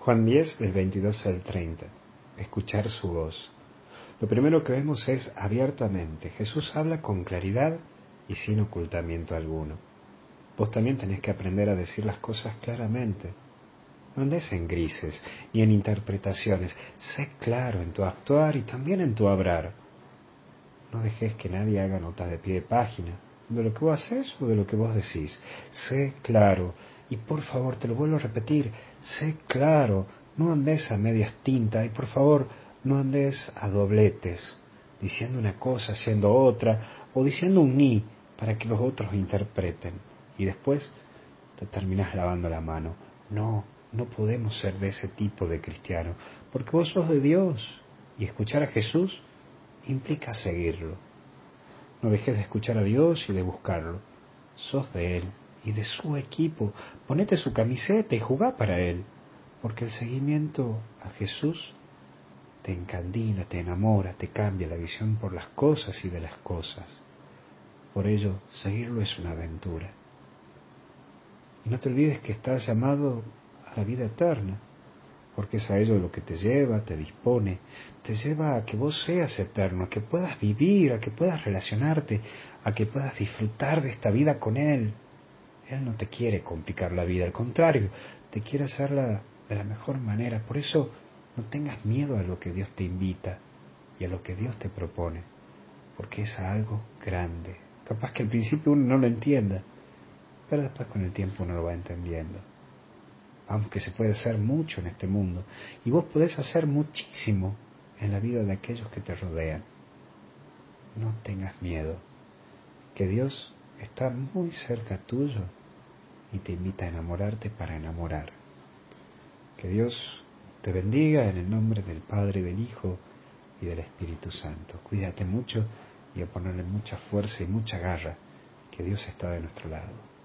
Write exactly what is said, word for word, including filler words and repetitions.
Juan diez, del veintidós al treinta. Escuchar su voz. Lo primero que vemos es abiertamente. Jesús habla con claridad y sin ocultamiento alguno. Vos también tenés que aprender a decir las cosas claramente. No andes en grises ni en interpretaciones. Sé claro en tu actuar y también en tu hablar. No dejes que nadie haga notas de pie de página de lo que vos haces o de lo que vos decís. Sé claro. Y por favor, te lo vuelvo a repetir, sé claro. No andes a medias tintas y por favor, no andes a dobletes, diciendo una cosa, haciendo otra, o diciendo un ni para que los otros interpreten. Y después te terminás lavando la mano. No, no podemos ser de ese tipo de cristiano, porque vos sos de Dios y escuchar a Jesús implica seguirlo. No dejes de escuchar a Dios y de buscarlo. Sos de Él y de su equipo. Ponete su camiseta y jugá para Él, porque el seguimiento a Jesús te encandila, te enamora, te cambia la visión por las cosas y de las cosas. Por ello, seguirlo es una aventura. Y no te olvides que estás llamado a la vida eterna, porque es a ello lo que te lleva, te dispone, te lleva a que vos seas eterno, a que puedas vivir, a que puedas relacionarte, a que puedas disfrutar de esta vida con Él. Él no te quiere complicar la vida, al contrario, te quiere hacerla de la mejor manera. Por eso no tengas miedo a lo que Dios te invita y a lo que Dios te propone, porque es algo grande. Capaz que al principio uno no lo entienda, pero después con el tiempo uno lo va entendiendo. Aunque se puede hacer mucho en este mundo, y vos podés hacer muchísimo en la vida de aquellos que te rodean. No tengas miedo, que Dios está muy cerca tuyo y te invita a enamorarte para enamorar. Que Dios te bendiga en el nombre del Padre, del Hijo y del Espíritu Santo. Cuídate mucho y a ponerle mucha fuerza y mucha garra, que Dios está de nuestro lado.